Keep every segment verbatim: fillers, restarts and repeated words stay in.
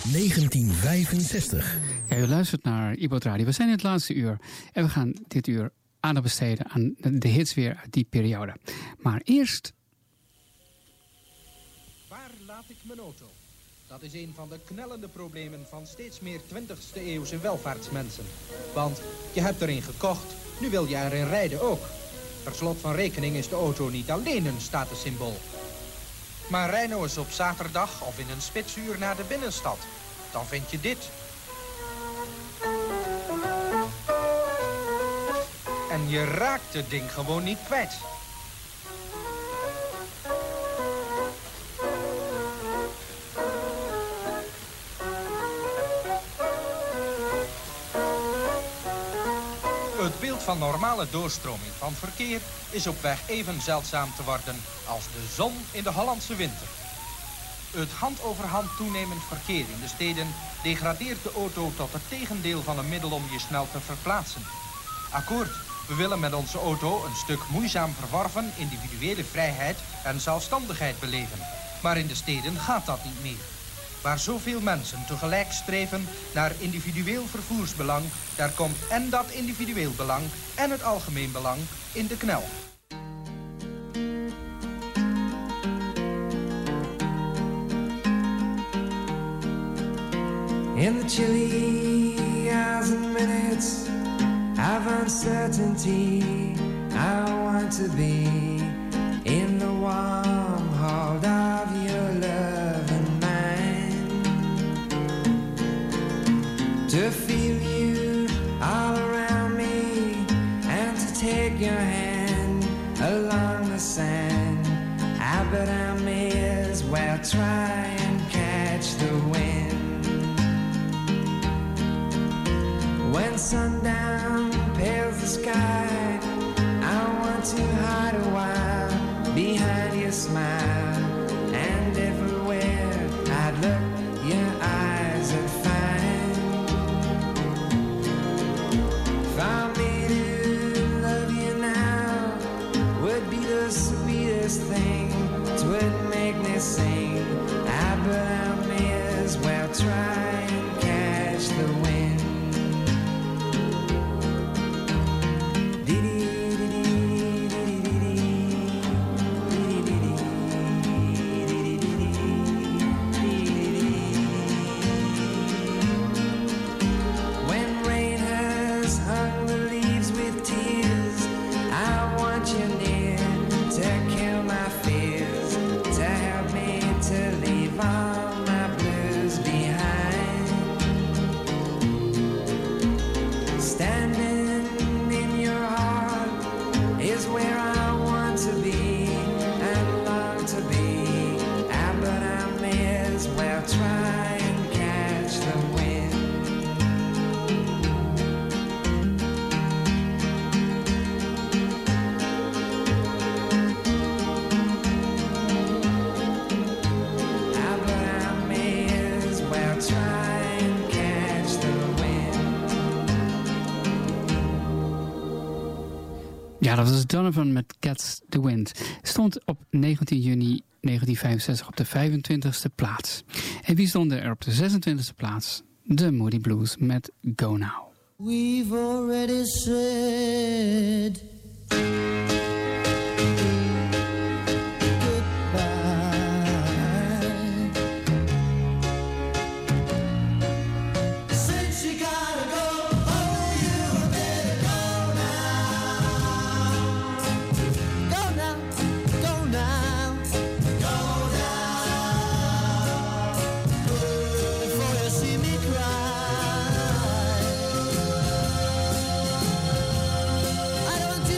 negentien vijfenzestig. Ja, u luistert naar iPod Radio. We zijn in het laatste uur. En we gaan dit uur aandacht besteden aan de hits weer uit die periode. Maar eerst... Waar laat ik mijn auto? Dat is een van de knellende problemen van steeds meer twintigste eeuwse welvaartsmensen. Want je hebt erin gekocht, nu wil je erin rijden ook. Per slot van rekening is de auto niet alleen een statussymbool. Maar rij nou eens op zaterdag of in een spitsuur naar de binnenstad. Dan vind je dit. En je raakt het ding gewoon niet kwijt. Het beeld van normale doorstroming van verkeer is op weg even zeldzaam te worden als de zon in de Hollandse winter. Het hand over hand toenemend verkeer in de steden degradeert de auto tot het tegendeel van een middel om je snel te verplaatsen. Akkoord, we willen met onze auto een stuk moeizaam verworven individuele vrijheid en zelfstandigheid beleven. Maar in de steden gaat dat niet meer. Waar zoveel mensen tegelijk streven naar individueel vervoersbelang, daar komt en dat individueel belang en het algemeen belang in de knel. In the chilly hours and minutes of uncertainty, I want to be in the warm hold of your love and mine, to feel you all around me and to take your hand along the sand. I bet I may as well try and catch the wind. When sundown pales the sky, I want to hide a while behind your smile. And everywhere I'd look, your eyes I'd find. For me to love you now would be the sweetest thing. It would make me sing. I bet I may as well try and catch the wind. Ja, dat was Donovan met Catch the Wind. Stond op negentien juni negentien vijfenzestig op de vijfentwintigste plaats. En wie stond er op de zesentwintigste plaats? De Moody Blues met Go Now. We've already said I don't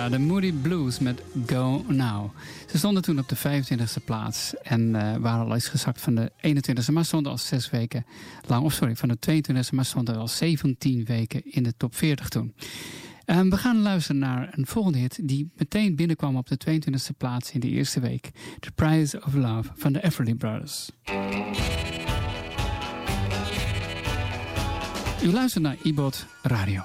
Ja, de Moody Blues met Go Now. Ze stonden toen op de vijfentwintigste plaats en uh, waren al eens gezakt van de eenentwintigste, maar stonden al zes weken lang, of sorry, van de tweeëntwintigste, maar stonden al zeventien weken in de top veertig toen. Um, we gaan luisteren naar een volgende hit die meteen binnenkwam op de tweeëntwintigste plaats in de eerste week. The Price of Love van de Everly Brothers. U luistert naar iBot Radio.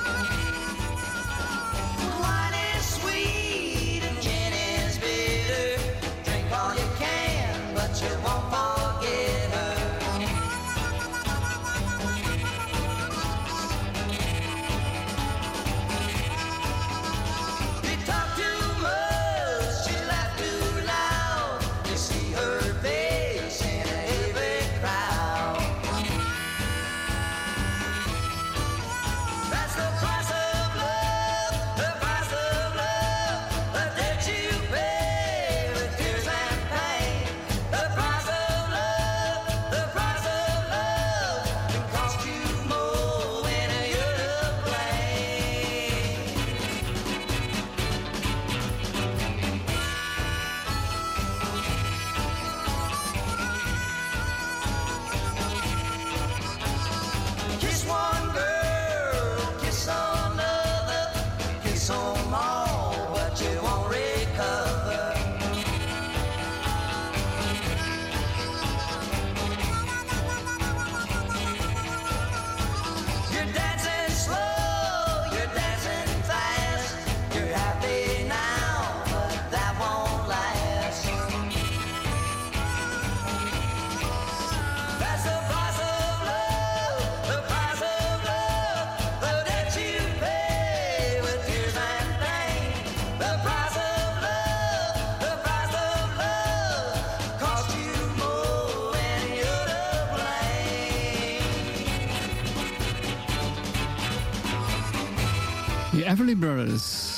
The Everly Brothers,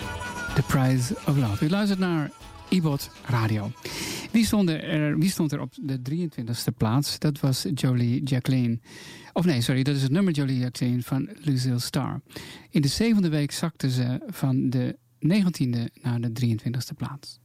The Price of Love. U luistert naar iBot Radio. Wie stond, er, wie stond er op de drieëntwintigste plaats? Dat was Jolie Jacqueline. Of nee, sorry, dat is het nummer Jolie Jacqueline van Lucille Starr. In de zevende week zakte ze van de negentiende naar de drieëntwintigste plaats.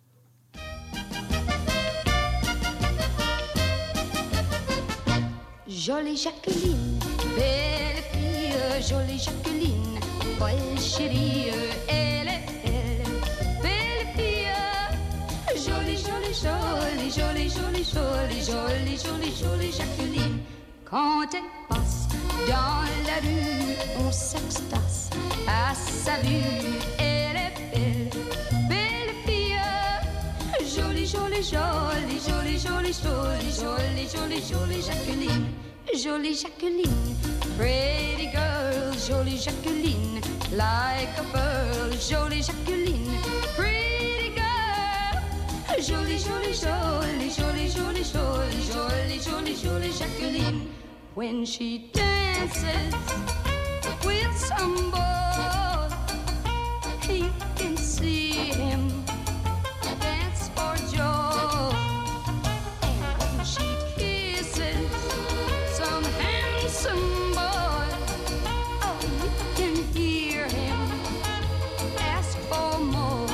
Jolie Jacqueline, belle fille, jolie Jacqueline. Paul chérie, elle est belle, belle fille. Jolie, jolie, jolie, jolie, jolie, jolie, jolie, jolie, jolie Jacqueline. Quand elle passe dans la rue, on s'extase à sa vue. Elle est belle, belle fille. Jolie, jolie, jolie, jolie, jolie, jolie, jolie, jolie, jolie Jacqueline. Jolie Jacqueline, pretty girl, jolie Jacqueline, like a pearl, jolie Jacqueline, pretty girl, jolie, jolie, jolie, jolie, jolie, jolie, jolie, jolie, jolie Jacqueline. When she dances with some boy, he can see him dance for joy. And when she kisses some handsome boy, oh, you can hear him ask for more.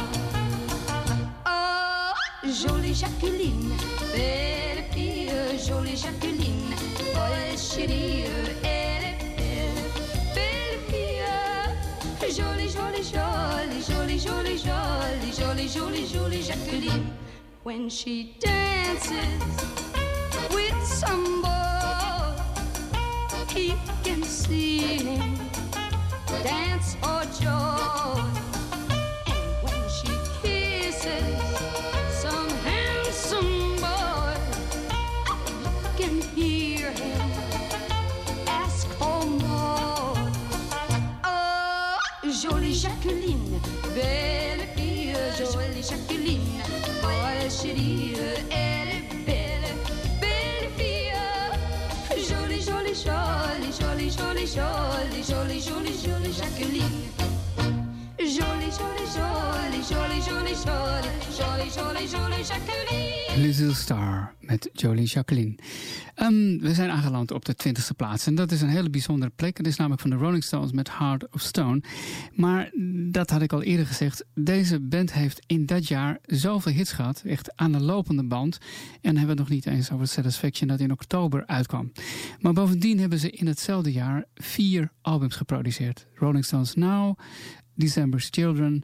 Oh, jolie Jacqueline, belle fille, jolie Jacqueline, Paul chérie, elle est belle, belle fille. Jolie, jolie, jolie, jolie, jolie, jolie, jolie, jolie, jolie Jacqueline. When she dances with some boy, he can see him dance for joy. And when she kisses some handsome boy, you can hear him ask for more. Oh, jolie Jacqueline, belle fille, jolie Jacqueline, Paul chérie, elle est belle, belle fille. Jolie, jolie, jolie, jolie, jolie, jolie, jolie, jolie, jolie Jacqueline. Jolie, jolie, jolie, jolie, jolie, jolie, jolie. jolie, jolie, jolie Jacqueline. Little Star met Jolie Jacqueline. Um, we zijn aangeland op de twintigste plaats. En dat is een hele bijzondere plek. Het is namelijk van de Rolling Stones met Heart of Stone. Maar dat had ik al eerder gezegd. Deze band heeft in dat jaar zoveel hits gehad. Echt aan de lopende band. En dan hebben we het nog niet eens over Satisfaction dat in oktober uitkwam. Maar bovendien hebben ze in hetzelfde jaar vier albums geproduceerd. Rolling Stones Now, December's Children,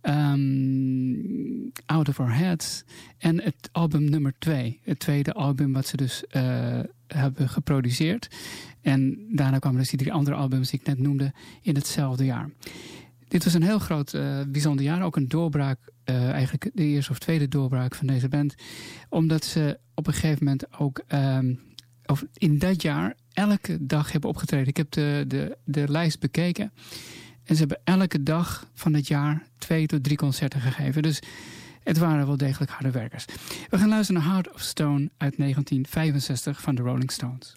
um, Out of Our Heads en het album nummer twee. Het tweede album wat ze dus uh, hebben geproduceerd. En daarna kwamen dus die drie andere albums die ik net noemde in hetzelfde jaar. Dit was een heel groot, uh, bijzonder jaar. Ook een doorbraak, uh, eigenlijk de eerste of tweede doorbraak van deze band. Omdat ze op een gegeven moment ook um, of in dat jaar elke dag hebben opgetreden. Ik heb de, de, de lijst bekeken. En ze hebben elke dag van het jaar twee tot drie concerten gegeven. Dus het waren wel degelijk harde werkers. We gaan luisteren naar Heart of Stone uit negentien vijfenzestig van de Rolling Stones.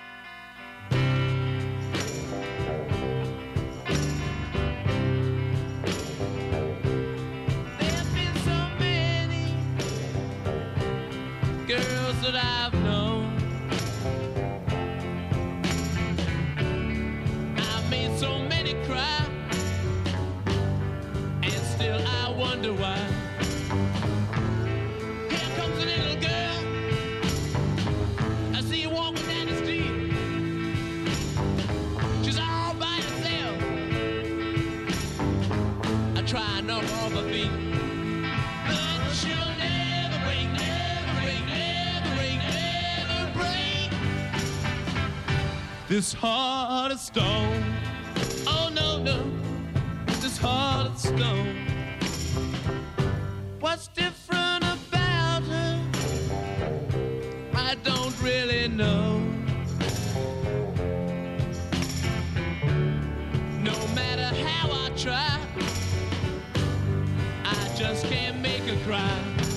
Girls that I've known, I've made so many cry, and still I wonder why. Here comes a little girl, I see her walking down the street. She's all by herself, I try and knock off her feet, but she'll never break, never break, never break, never break this heart of stone. Oh no, no, this heart of stone. What's different about her? I don't really know. No matter how I try, I just can't make her cry.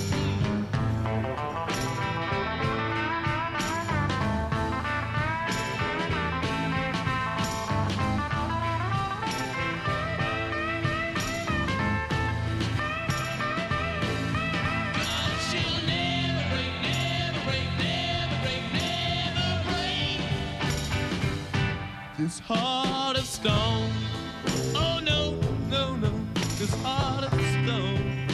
This heart of stone. Oh no, no, no, this heart of stone.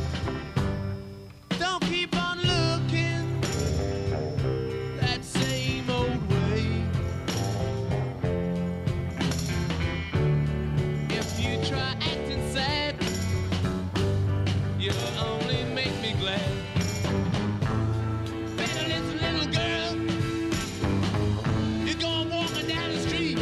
Don't keep on looking that same old way. If you try acting sad, you'll only make me glad. Better listen, little girl, you're going walking down the street.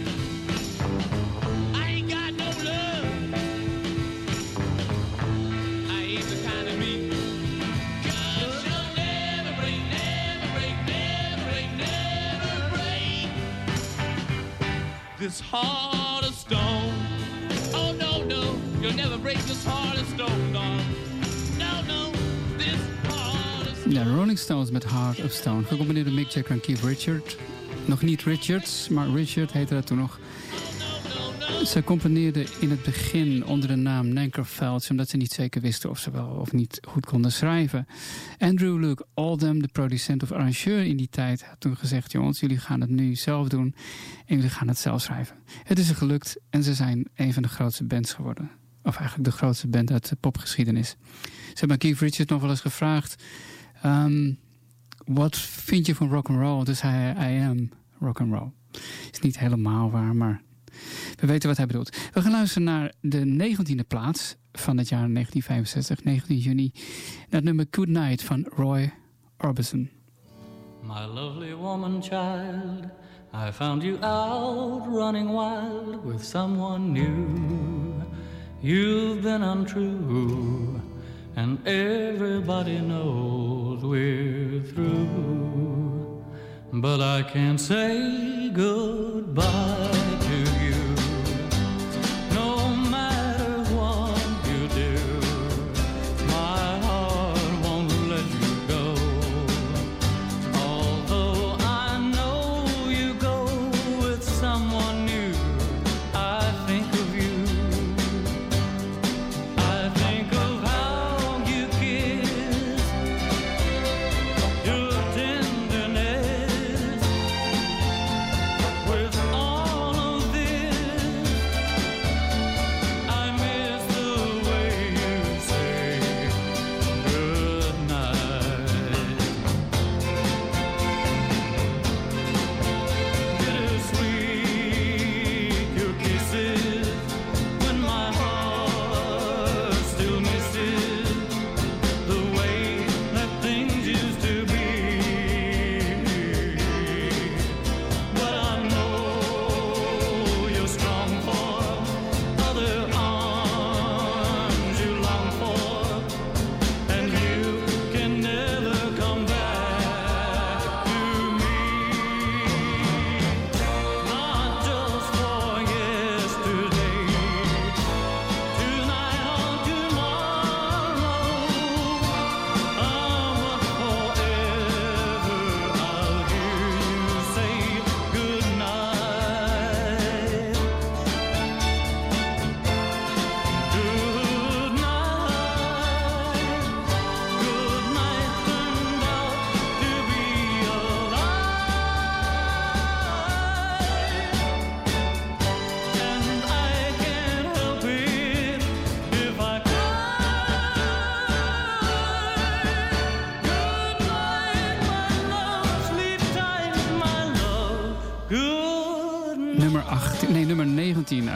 This heart of stone. Oh no, no, you'll never break this heart of stone, God. No, no, this heart of stone. Ja, Rolling Stones met Heart of Stone. Gecombineerd door Mick Jagger en Keith Richards. Nog niet Richards, maar Richard heette dat toen nog. Ze componeerden in het begin onder de naam Nanker Phelps, omdat ze niet zeker wisten of ze wel of niet goed konden schrijven. Andrew Luke Oldham, de producent of arrangeur in die tijd, had toen gezegd: jongens, jullie gaan het nu zelf doen en jullie gaan het zelf schrijven. Het is er gelukt en ze zijn een van de grootste bands geworden. Of eigenlijk de grootste band uit de popgeschiedenis. Ze hebben Keith Richards nog wel eens gevraagd: um, wat vind je van rock'n'roll? Dus hij, I am rock'n'roll. Is niet helemaal waar, maar we weten wat hij bedoelt. We gaan luisteren naar de negentiende plaats van het jaar negentien vijfenzestig, negentien juni. Naar het nummer Good Night van Roy Orbison. My lovely woman child, I found you out running wild with someone new. You've been untrue, and everybody knows we're through. But I can't say goodbye to you. No matter what you do, my heart won't let you go. Although I know you go with someone new, I think of you. I think of how you kiss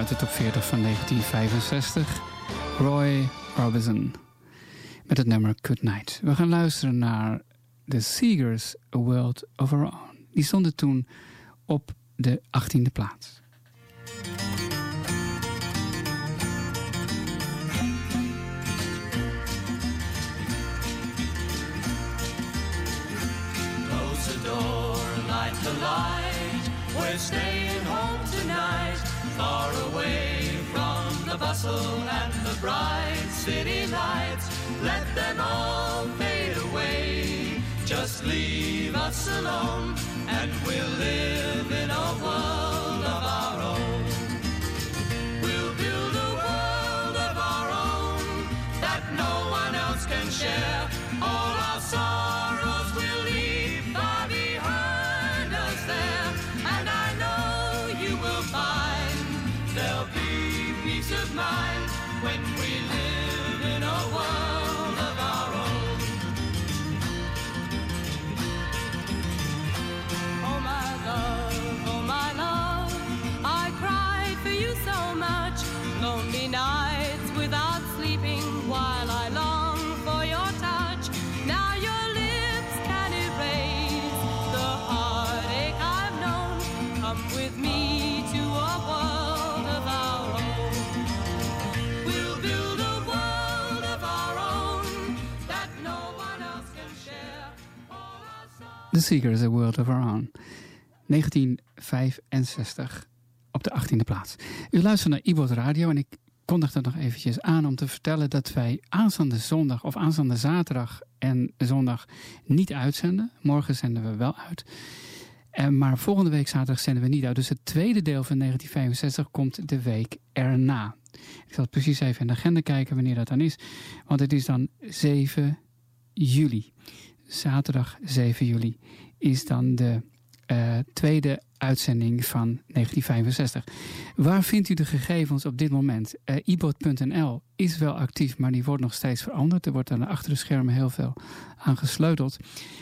uit de top veertig van negentien vijfenzestig. Roy Orbison met het nummer Good Night. We gaan luisteren naar The Seegers, A World of Our Own. Die stonden toen op de achttiende plaats. Close the door, light the light. We're staying home tonight, far away from the bustle and the bright city lights. Let them all fade away. Just leave us alone, and we'll live in a world of our own. We'll build a world of our own that no one else can share. All our sorrows we'll leave far behind us there. And I know you will find there'll be peace of mind when we live in a world of our own. Oh my love, oh my love, I cried for you so much. Lonely nights without sleeping while I long for your touch. Now your lips can erase the heartache I've known. Come with me to a world of our own. We'll build a world of our own that no one else can share. All our songs. The Seekers, A World of Our Own. negentien vijfenzestig op de achttiende plaats. U luistert naar Ibot Radio en ik kondig er nog eventjes aan om te vertellen dat wij aanstaande zondag of aanstaande zaterdag en zondag niet uitzenden. Morgen zenden we wel uit. En maar volgende week zaterdag zenden we niet uit. Dus het tweede deel van negentien vijfenzestig komt de week erna. Ik zal precies even in de agenda kijken wanneer dat dan is. Want het is dan zeven juli. Zaterdag zeven juli is dan de uh, tweede uitzending van negentien vijfenzestig. Waar vindt u de gegevens op dit moment? Uh, ibot punt n l is wel actief, maar die wordt nog steeds veranderd. Er wordt aan de achter de schermen heel veel aan gesleuteld.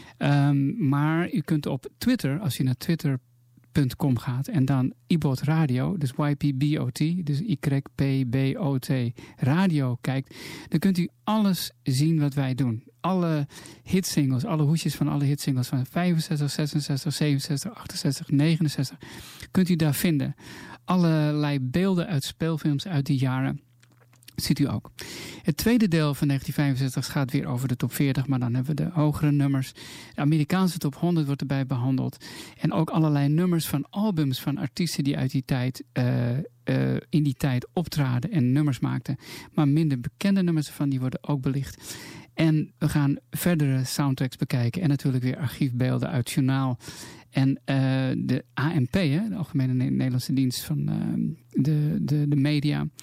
Um, maar u kunt op Twitter, als u naar twitter punt com gaat en dan Ibot Radio, dus Y P B O T, dus Y P B O T Radio kijkt, dan kunt u alles zien wat wij doen. Alle hitsingles, alle hoesjes van alle hitsingles van vijfenzestig, zesenzestig, zevenenzestig, achtenzestig, negenenzestig kunt u daar vinden. Allerlei beelden uit speelfilms uit die jaren ziet u ook. Het tweede deel van negentien vijfenzestig gaat weer over de top veertig, maar dan hebben we de hogere nummers. De Amerikaanse top honderd wordt erbij behandeld. En ook allerlei nummers van albums van artiesten die uit die tijd, uh, uh, in die tijd optraden en nummers maakten. Maar minder bekende nummers ervan, die worden ook belicht. En we gaan verdere soundtracks bekijken en natuurlijk weer archiefbeelden uit journaal. En uh, de A N P, hè, de Algemene Nederlandse Dienst van uh, de, de, de media. Uh,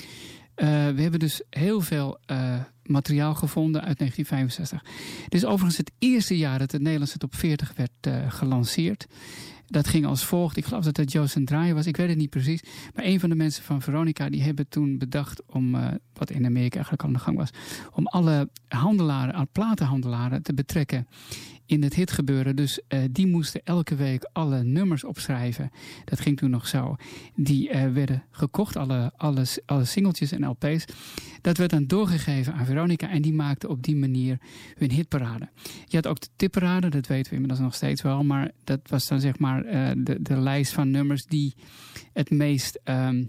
we hebben dus heel veel uh, materiaal gevonden uit negentien vijfenzestig. Dit is overigens het eerste jaar dat de Nederlandse top veertig werd uh, gelanceerd. Dat ging als volgt. Ik geloof dat het Joost en Draaien was. Ik weet het niet precies. Maar een van de mensen van Veronica, die hebben toen bedacht om, uh, wat in Amerika eigenlijk al aan de gang was, om alle handelaren, platenhandelaren te betrekken in het hitgebeuren. Dus uh, die moesten elke week alle nummers opschrijven. Dat ging toen nog zo. Die uh, werden gekocht, alle, alle, alle singeltjes en L P's. Dat werd dan doorgegeven aan Veronica en die maakte op die manier hun hitparade. Je had ook de tipparade, dat weten we inmiddels nog steeds wel. Maar dat was dan zeg maar uh, de, de lijst van nummers die het meest Um,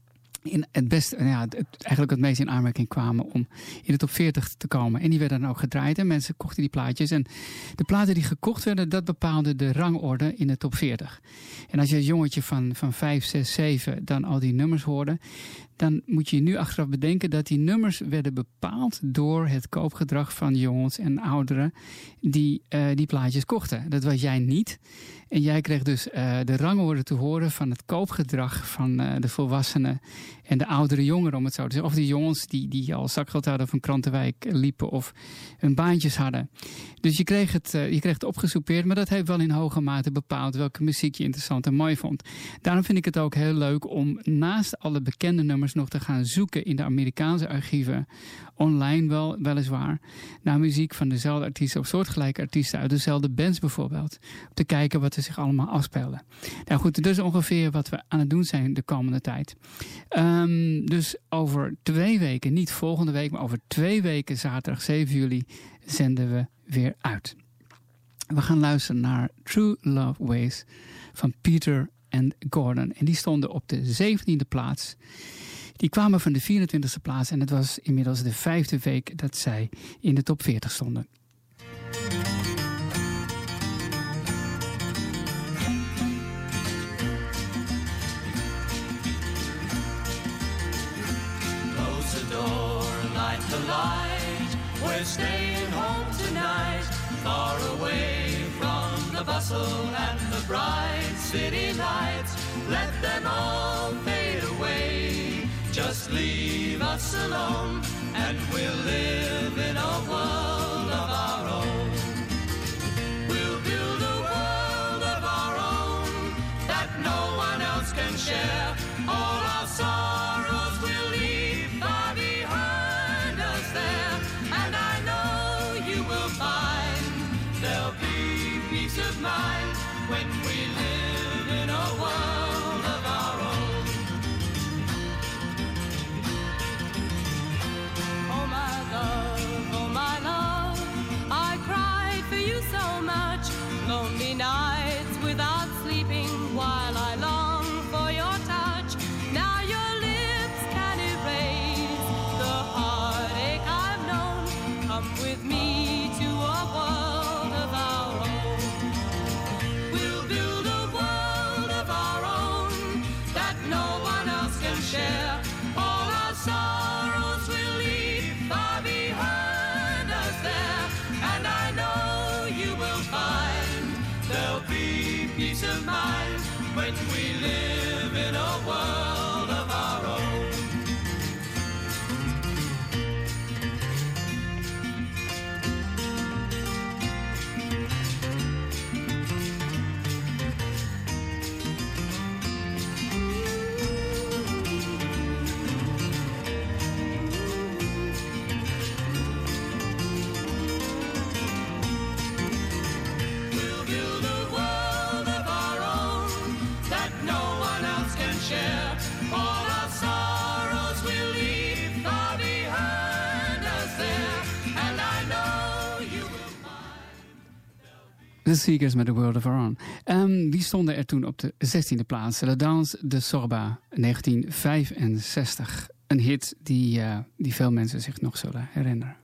in het best, ja, het, eigenlijk het meest in aanmerking kwamen om in de top veertig te komen. En die werden dan ook gedraaid en mensen kochten die plaatjes. En de platen die gekocht werden, dat bepaalde de rangorde in de top veertig. En als je als jongetje van, van vijf, zes, zeven dan al die nummers hoorde, dan moet je nu achteraf bedenken dat die nummers werden bepaald door het koopgedrag van jongens en ouderen die uh, die plaatjes kochten. Dat was jij niet. En jij kreeg dus uh, de rangorde te horen van het koopgedrag van uh, de volwassenen en de oudere jongeren, om het zo te zeggen. Of die jongens die, die al zakgeld hadden van Krantenwijk liepen of hun baantjes hadden. Dus je kreeg het, uh, je kreeg het opgesoupeerd, maar dat heeft wel in hoge mate bepaald welke muziek je interessant en mooi vond. Daarom vind ik het ook heel leuk om naast alle bekende nummers nummers nog te gaan zoeken in de Amerikaanse archieven. Online wel, weliswaar. Naar muziek van dezelfde artiesten of soortgelijke artiesten uit dezelfde bands bijvoorbeeld. Om te kijken wat er zich allemaal afspeelde. Nou goed, dus ongeveer wat we aan het doen zijn de komende tijd. Um, dus over twee weken, niet volgende week, maar over twee weken, zaterdag zeven juli, zenden we weer uit. We gaan luisteren naar True Love Ways van Peter en Gordon. En die stonden op de zeventiende plaats. Die kwamen van de vierentwintigste plaats en het was inmiddels de vijfde week dat zij in de top veertig stonden. Close the door, light the light. We're staying home tonight, far away from the bustle and the bright city lights. Let them all fade away. Just leave us alone, and we'll live in a world of our own. We'll build a world of our own that no one else can share. All our sorrows we'll leave far behind us there. And I know you will find there'll be peace of mind when we live in a world of our own. Oh my love, oh my love, I cried for you so much. Lonely nights without sleeping while I long for your touch. Now your lips can erase the heartache I've known. Come with me to a world of our own. We'll build a world of our own that no one else can share. All our sorrows we'll leave far behind us there. And I know you will find there'll be peace of mind when we live in a world of our own. We'll build a world of our own that no one else can share. All our sorrows we'll leave far behind us there. And I know you will find. The Seekers met The World of Our Own. Um, die stonden er toen op de zestiende plaats. La Danse de Sorba, negentien vijfenzestig. Een hit die, uh, die veel mensen zich nog zullen herinneren.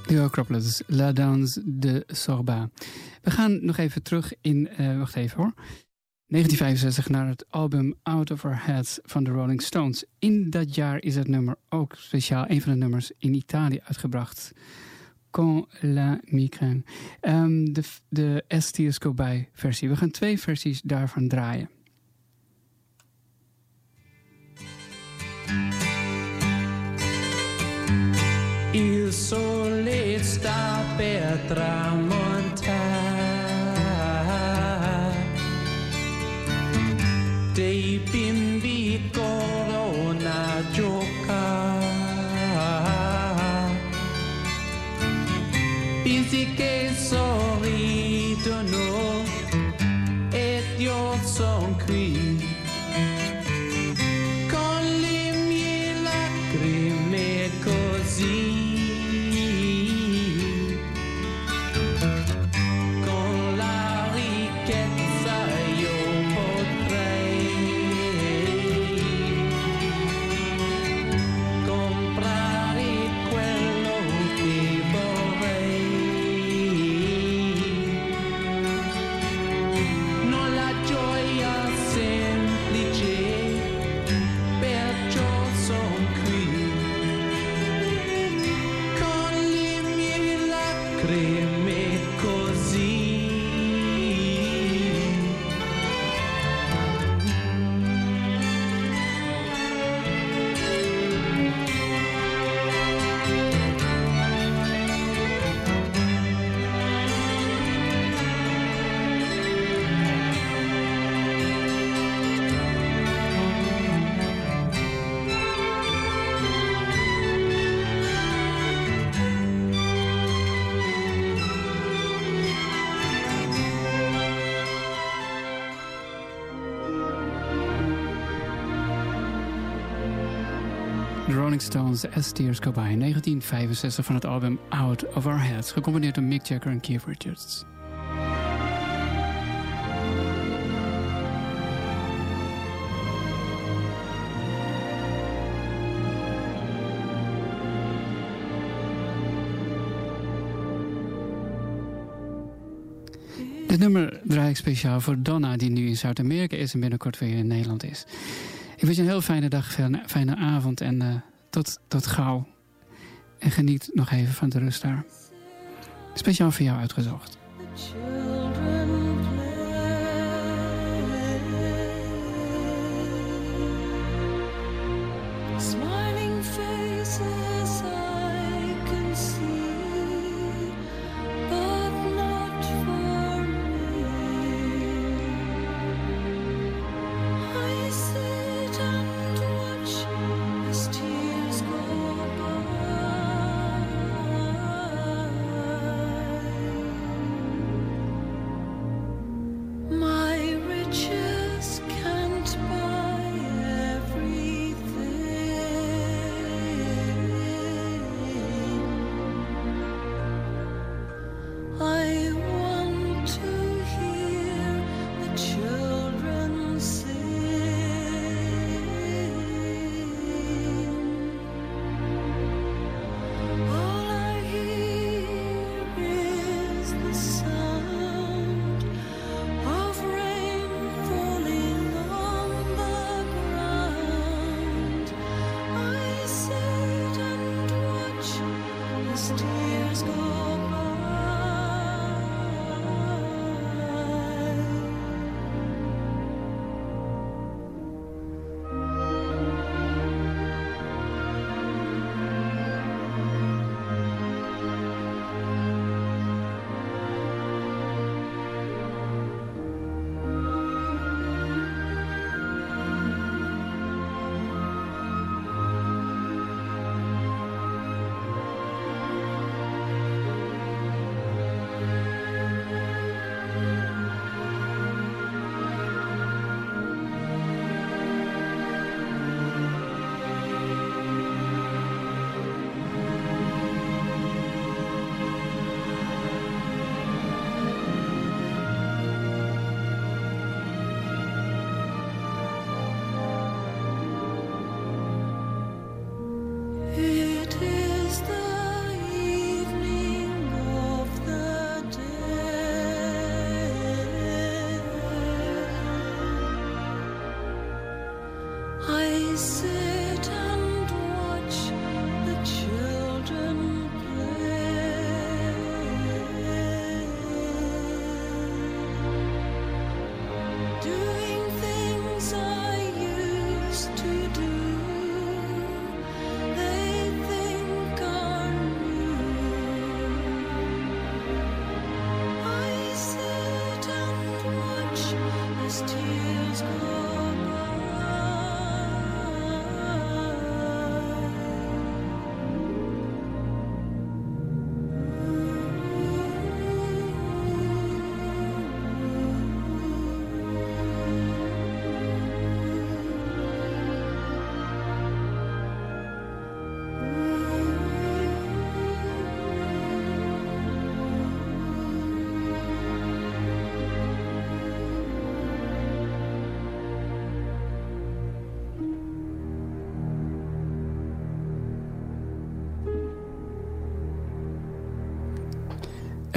De Acropolis, La Danse de Sorba. We gaan nog even terug in, uh, wacht even hoor, negentien vijfenzestig naar het album Out of Our Heads van de Rolling Stones. In dat jaar is het nummer ook speciaal een van de nummers in Italië uitgebracht. Con la migraine. Um, de de Estier Scobie versie. We gaan twee versies daarvan draaien. Il sole sta per tramontare, dei bimbi corrono a giocare, bimbi che sorridono ed io son qui con le mie lacrime così. De Rolling Stones, Estier Scobie, negentien vijfenzestig van het album Out of Our Heads, gecomponeerd door Mick Jagger en Keith Richards. Dit nummer draai ik speciaal voor Donna, die nu in Zuid-Amerika is en binnenkort weer in Nederland is. Ik wens je een heel fijne dag, een fijne avond en uh, tot, tot gauw. En geniet nog even van de rust daar. Speciaal voor jou uitgezocht. Bye.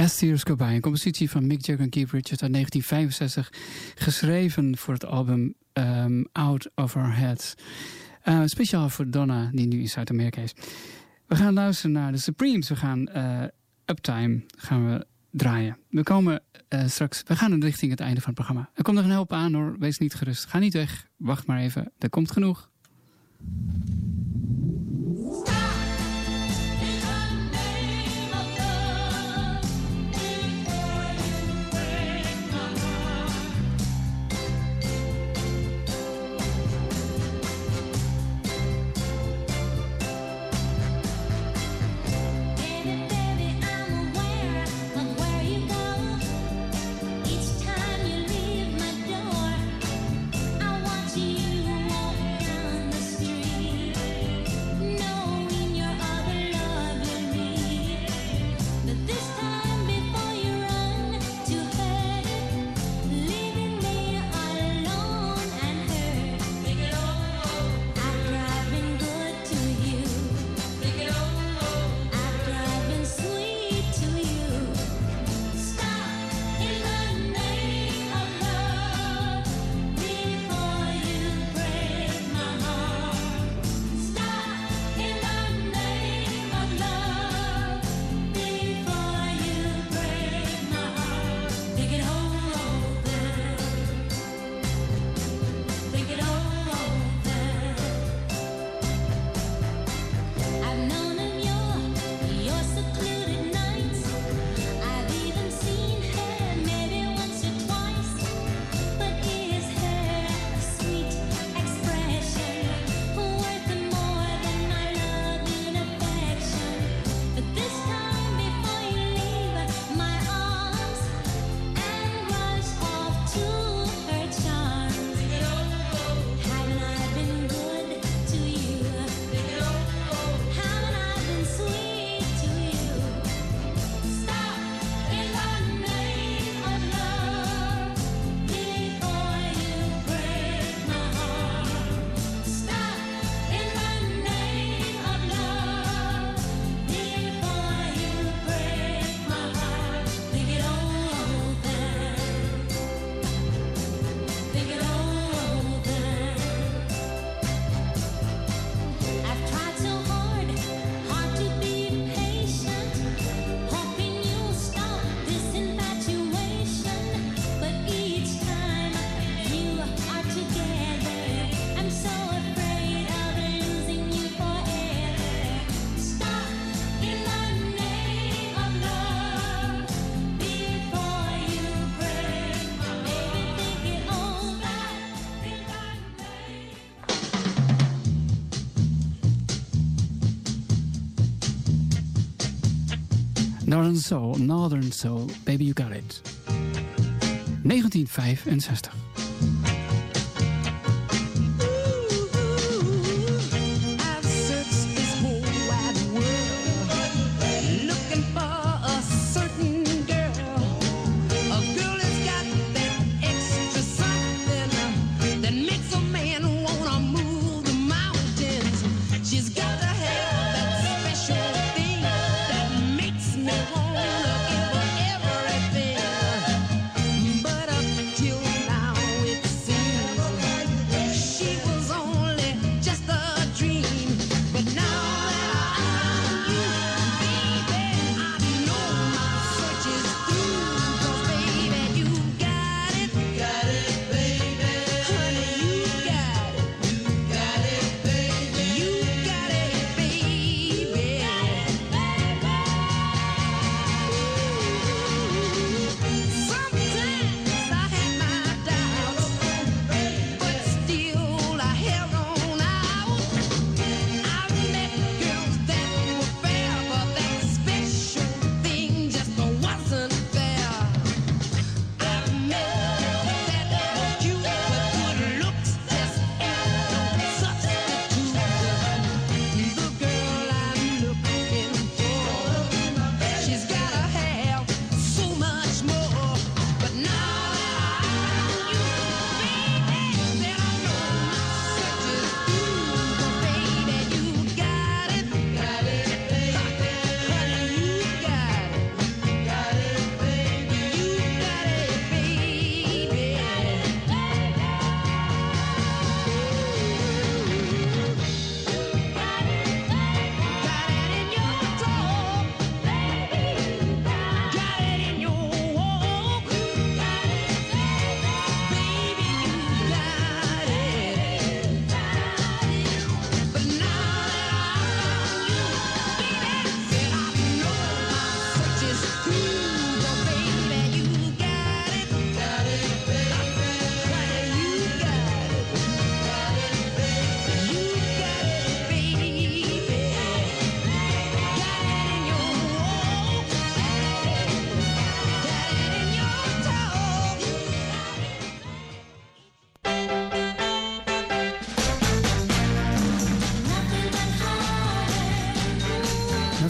As Tears Go By, een compositie van Mick Jagger en Keith Richards uit negentien vijfenzestig, geschreven voor het album um, Out of Our Heads. Uh, speciaal voor Donna, die nu in Zuid-Amerika is. We gaan luisteren naar de Supremes. We gaan uh, Uptime gaan we draaien. We komen uh, straks, we gaan richting het einde van het programma. Er komt nog een help aan hoor, wees niet gerust. Ga niet weg, wacht maar even, er komt genoeg. Northern Soul, Northern Soul, Baby You Got It. negentien vijfenzestig. Now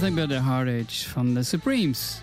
Nothing But a Heartache van de Supremes.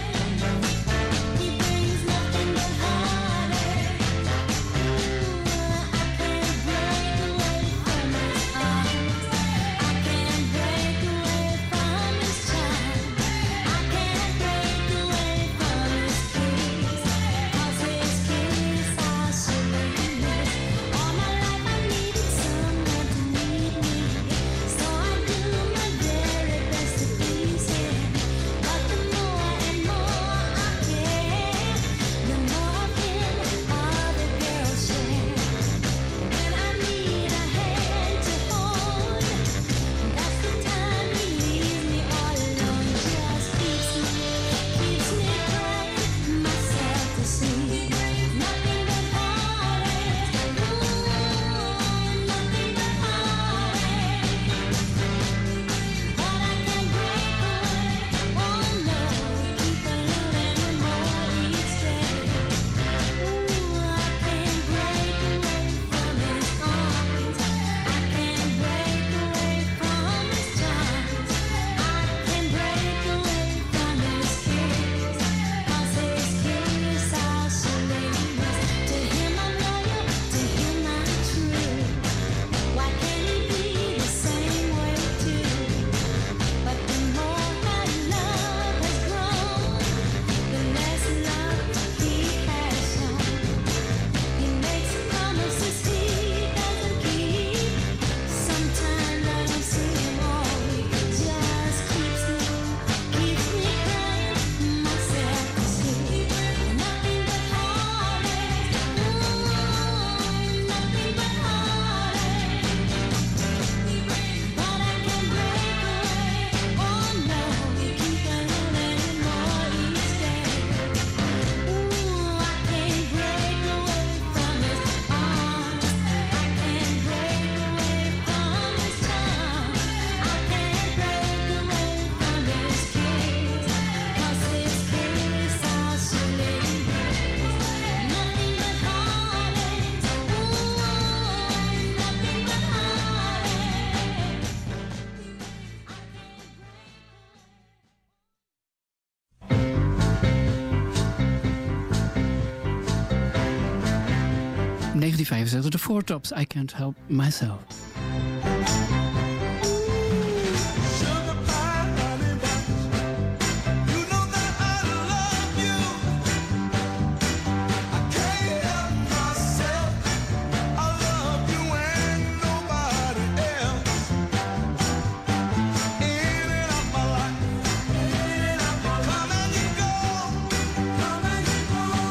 negentien vijfenzeventig, de Four Tops, I Can't Help Myself.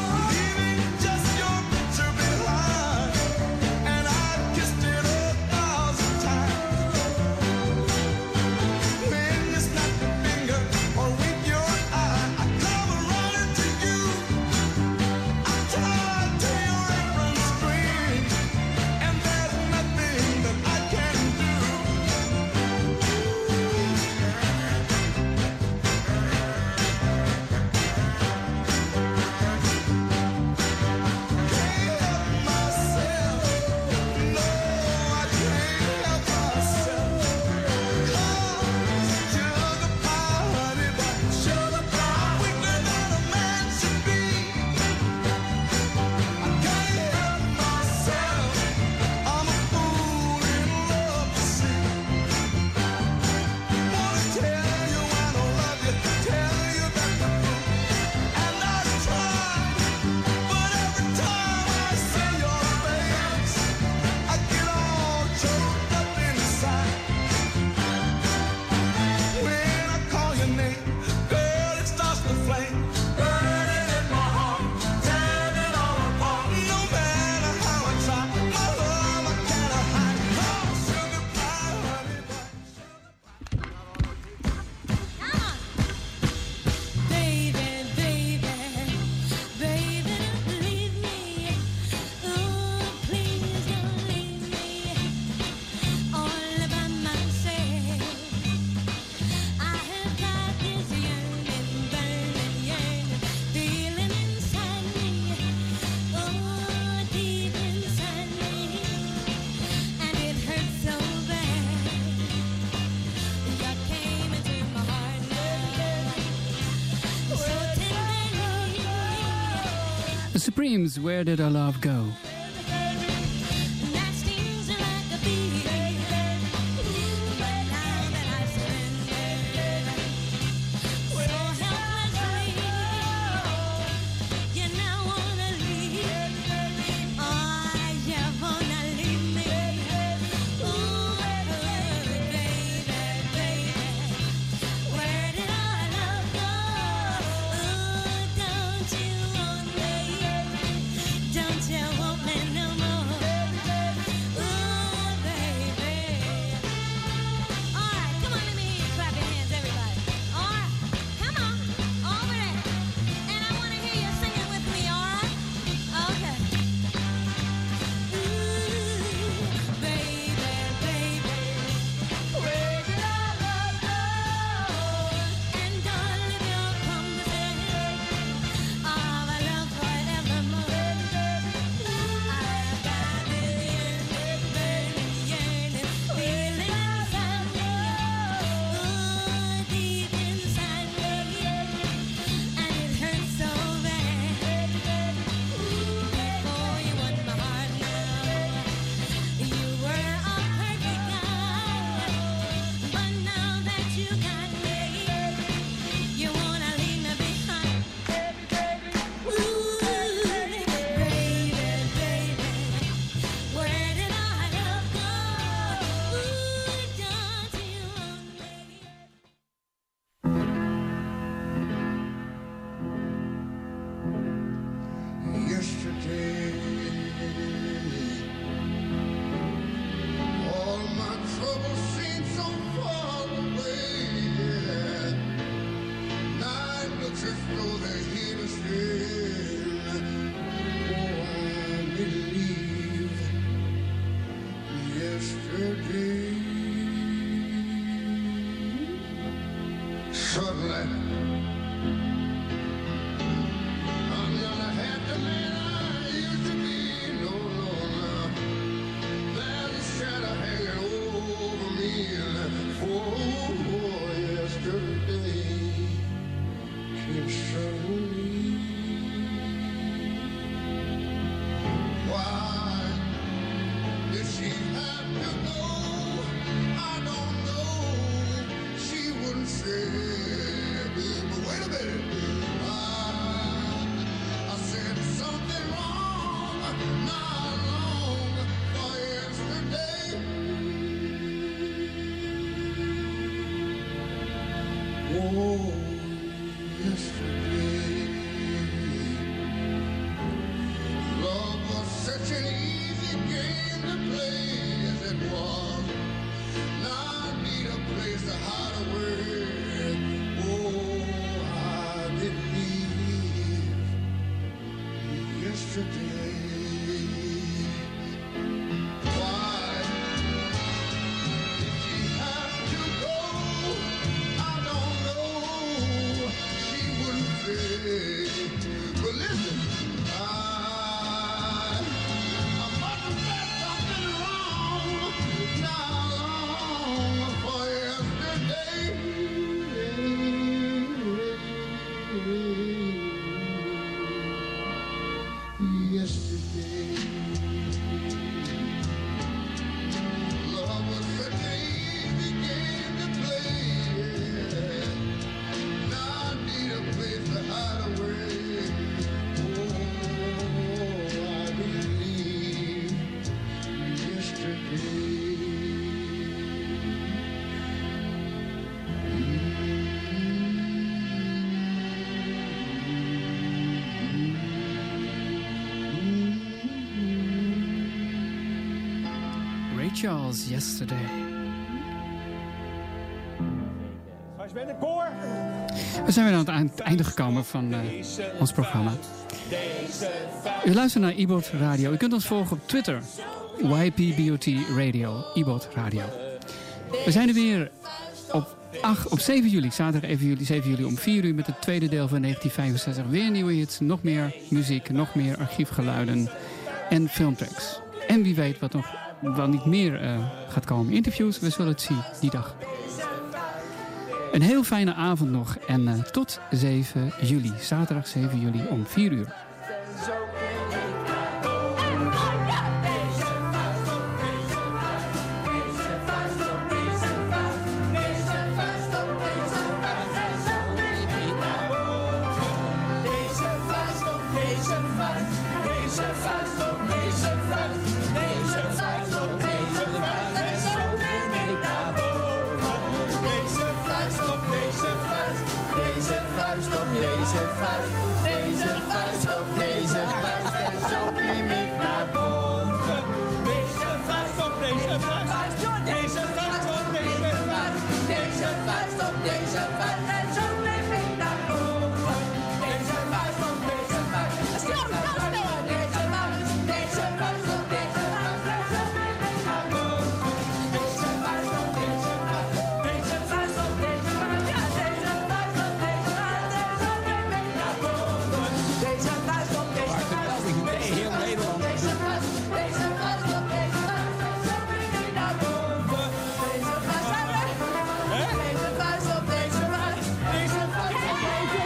Just your picture behind, and I kissed it up. The Supremes, Where Did Our Love Go? Charles, Yesterday. We zijn weer aan het einde gekomen van uh, ons programma. U luistert naar iBoT Radio. U kunt ons volgen op Twitter. Y P B O T Radio. iBoT Radio. We zijn er weer op, acht, op zeven juli, zaterdag zeven juli om vier uur met het tweede deel van negentien vijfenzestig. Weer nieuwe hits, nog meer muziek, nog meer archiefgeluiden en filmtracks. En wie weet wat nog wel niet meer uh, gaat komen. Interviews, we zullen het zien die dag. Een heel fijne avond nog en uh, tot zeven juli. Zaterdag zeven juli om vier uur. deze vuist, deze vuist op deze vuist en zo klim ik naar boven. Deze vuist op deze vuist, deze vuist op deze vuist, deze vuist op deze vuist en zo klim ik naar boven. Deze vuist op deze vuist, deze vuist op deze vuist, deze vuist op deze vuist en zo klim ik naar boven. Deze vuist op deze vuist, deze vuist op deze vuist, ja deze vuist op deze vuist en zo klim ik naar boven. Deze vuist op deze vuist, heel Nederland. Deze vuist, deze vuist op deze vuist en zo klim ik naar boven. Deze vuist, deze vuist op deze vuist, deze vuist op deze vuist.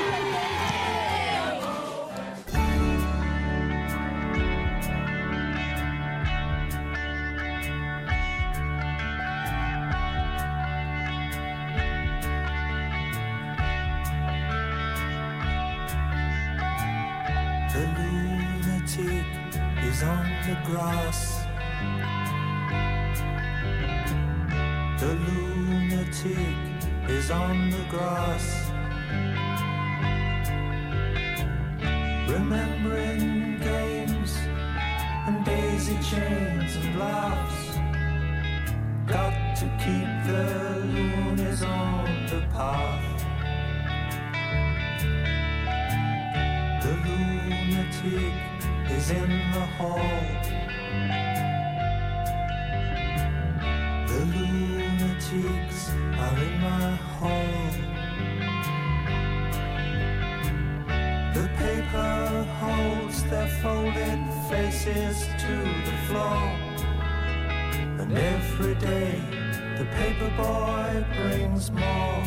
The lunatic is on the grass. The lunatic is on the grass. Remembering games and daisy chains and laughs. Got to keep the loonies on the path. The lunatic is in the hall. The lunatics are in my hall. The paper holds their folded faces to the floor. And every day the paper boy brings more.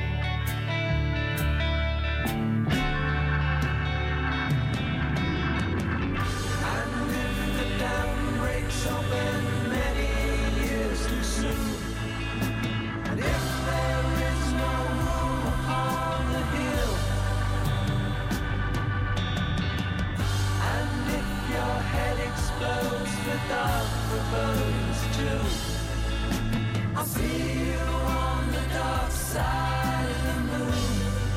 I'll see you on the dark side of the moon.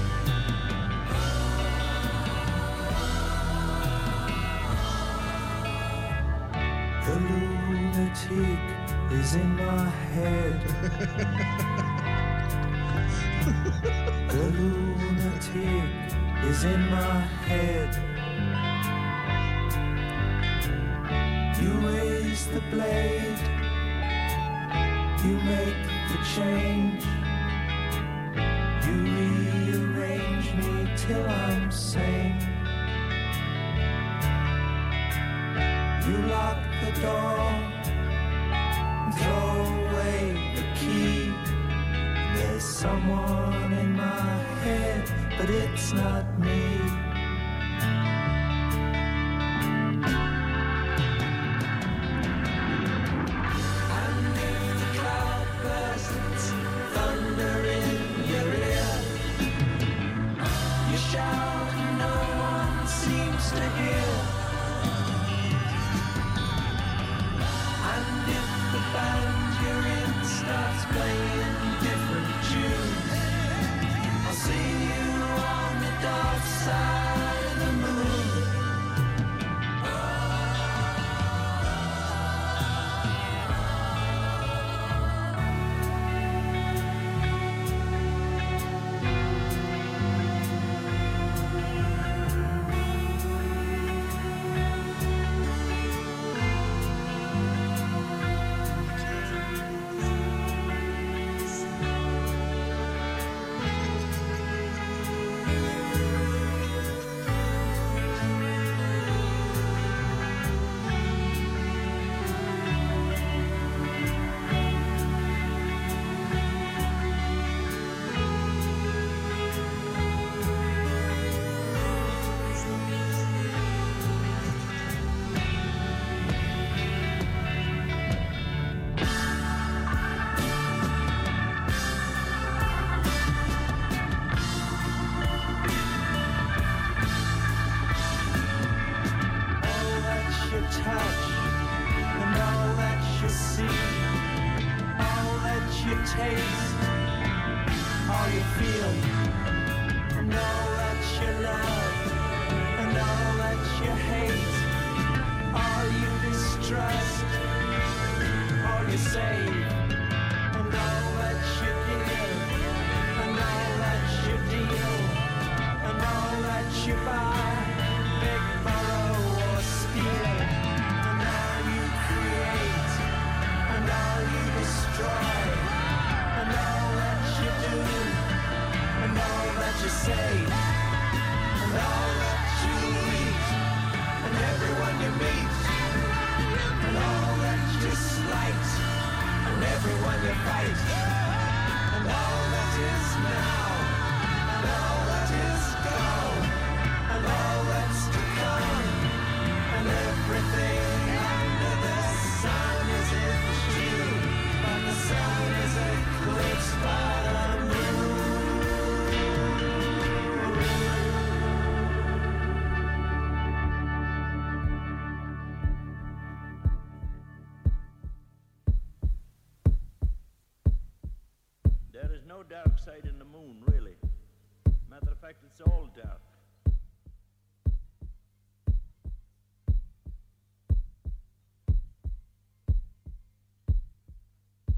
The lunatic is in my head. The lunatic is in my head. You raise the blade, you make the change. You rearrange me till I'm sane. You lock the door and throw away the key. There's someone in my head, but it's not me. Side of the moon. fact, it's all doubt.